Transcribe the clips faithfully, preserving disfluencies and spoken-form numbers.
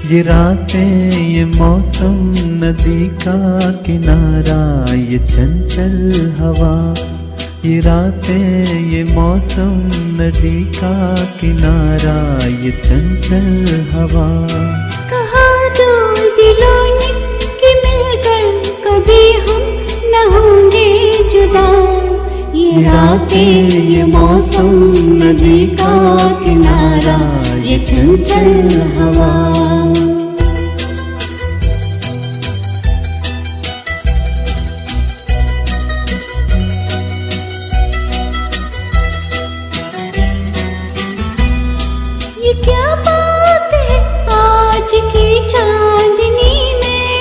ये रातें ये मौसम नदी का किनारा ये चंचल हवा। ये रातें ये मौसम नदी का किनारा ये चंचल हवा। कहा दो दिलों ने कि मिलकर कभी हम न होंगे जुदा। ये रातें ये मौसम नदी का किनारा ये चंचल हवा। ये क्या बात है आज की चांदनी में,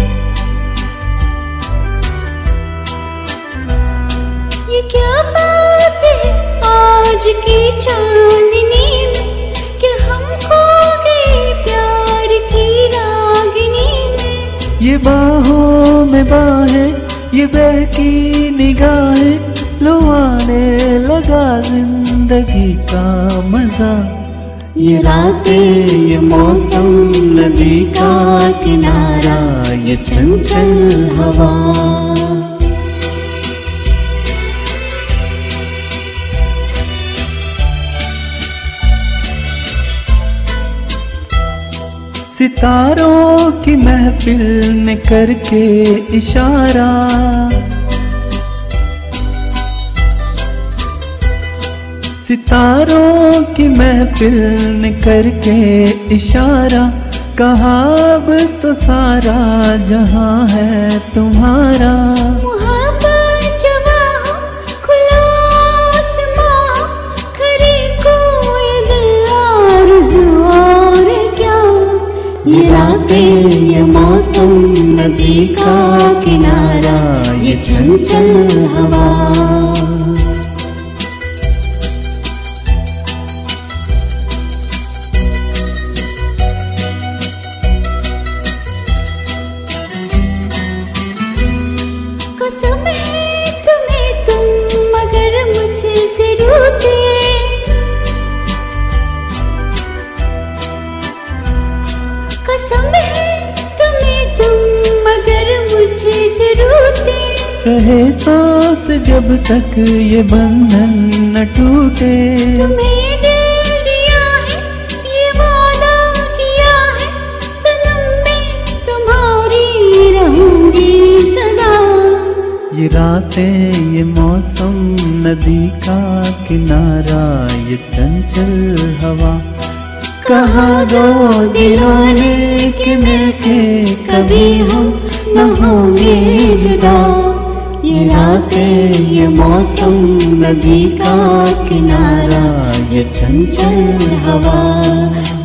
ये क्या बात है आज की चांदनी में कि हम खो गए प्यार की रागिनी में। ये बाहों में बाहें ये बहकी निगाहें लो आने लगा जिंदगी का मजा। ये रातें ये मौसम नदी का किनारा ये चंचल हवा। सितारों की महफिल ने करके इशारा, सितारों की महफिल ने करके इशारा, कहा अब तो सारा जहां है तुम्हारा। मुहब्बत जवां खुला आसमां करे कोई दिल आरज़ू और क्या। ये रातें ये मौसम नदी का किनारा ये चंचल हवा। कसम है तुम्हें तुम मगर मुझसे रूठे, कसम है तुम्हें तुम मगर मुझसे रूठे। रहे सांस जब तक ये बंधन न टूटे। तुम्हें दिल दिया है ये वादा किया है सनम मैं तुम्हारी रहूंगी सदा। ये रातें ये मौसम नदी का किनारा ये चंचल हवा। कहा दो दिलों ने कि मिलके कभी हम न होंगे जुदा। ये रातें ये मौसम नदी का किनारा ये चंचल हवा।